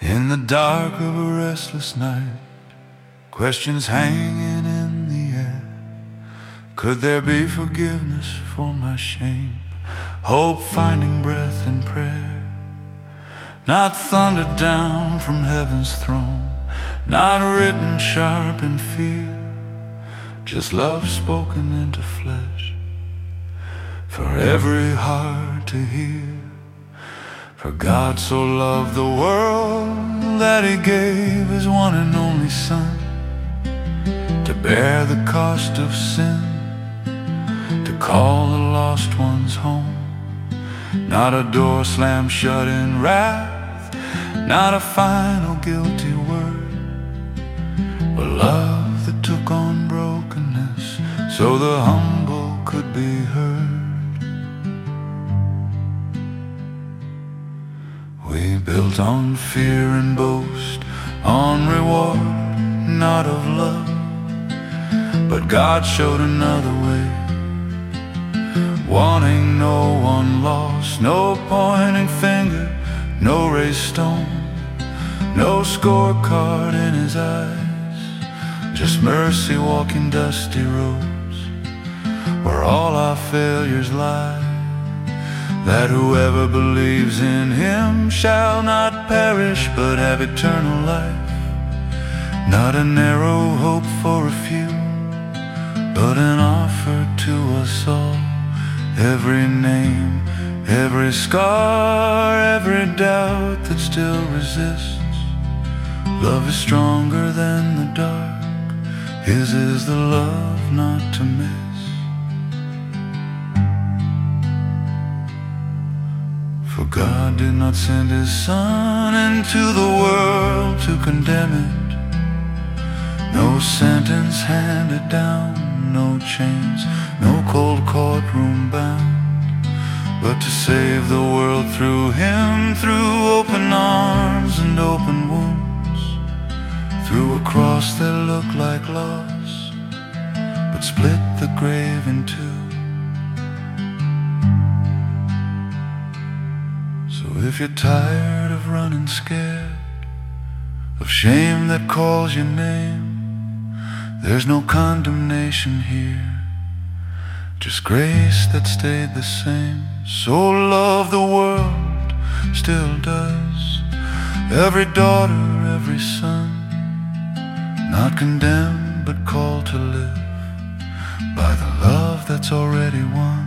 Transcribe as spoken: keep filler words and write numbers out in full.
In the dark of a restless night, questions hanging in the air. Could there be forgiveness for my shame? Hope finding breath in prayer. Not thunder down from heaven's throne, not written sharp in fear, just love spoken into flesh for every heart to hear. For God so loved the world that He gave His one and only Son, to bear the cost of sin, to call the lost ones home. Not a door slammed shut in wrath, not a final guilty word, but love that took on brokenness so the humble could be heard. We built on fear and boast, on reward, not of love, but God showed another way, wanting no one lost. No pointing finger, no raised stone, no scorecard in His eyes, just mercy walking dusty roads where all our failures lie. That whoever believes in Him shall not perish but have eternal life. Not a narrow hope for a few, but an offer to us all. Every name, every scar, every doubt that still resists. Love is stronger than the dark, His is the love not to miss. For God did not send His Son into the world to condemn it. No sentence handed down, no chains, no cold courtroom bound, but to save the world through Him, through open arms and open wounds, through a cross that looked like loss, but split the grave in two. So if you're tired of running scared, of shame that calls your name, there's no condemnation here, just grace that stayed the same. So love the world still does, every daughter, every son, not condemned but called to live by the love that's already won.